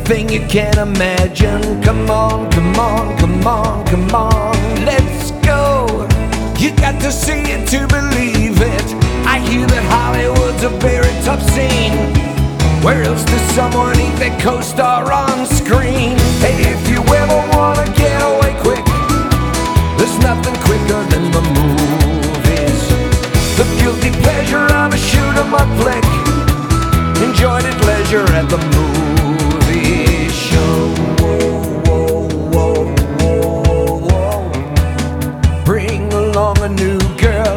everything you can imagine. Come on, come on, come on, come on, let's go. You got to see it to believe it. I hear that Hollywood's a very tough scene. Where else does someone eat their co-star on screen? Hey, if you ever wanna get away quick, there's nothing quicker than the movies. The guilty pleasure of a shoot-'em-up flick, enjoyed at leisure at the movie show. Bring along a new girl,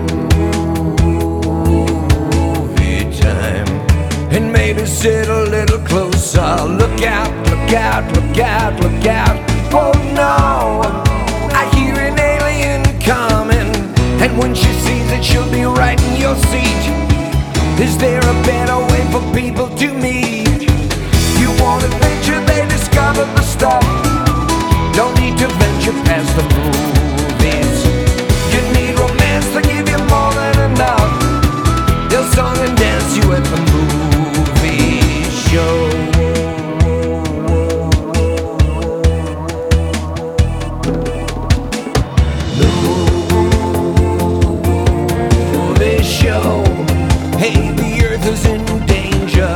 movie time, and maybe sit a little closer. Look out, look out, look out, look out. Oh no, I hear an alien coming, and when she sees it, she'll be right in your seat. Is there a better way for people to meet? You want adventure, they discover the stuff. Don't need to venture past the movies. You need romance to give you more than enough. They'll song and dance you at the movie show. Movie show. Hey, the earth is in danger.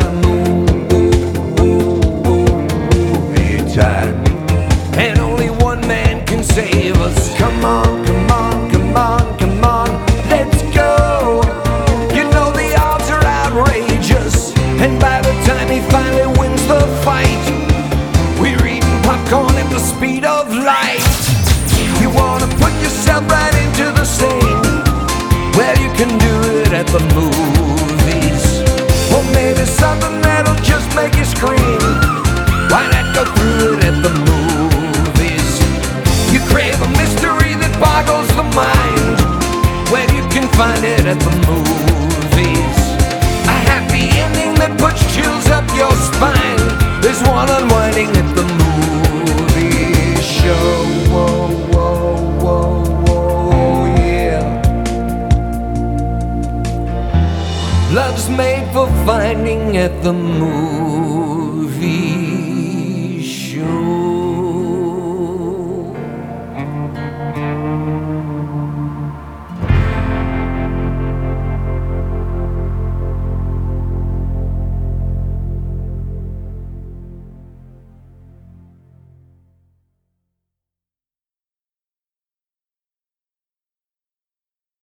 Movie time. And only one man can save us. Come on, come on, come on, come on, let's go. You know the odds are outrageous, and by the time he finally wins the fight, we're eating popcorn at the speed of light. You wanna put yourself right into the scene? Well, you can do it at the movies. Or maybe something that'll just make you scream. Why not go through it at the movies? You crave a mystery that boggles the mind. Well, you can find it at the movies. A happy ending that puts chills up your spine. There's one unwinding at the movie show. Whoa, whoa, whoa, whoa, yeah. Love's made for finding at the movie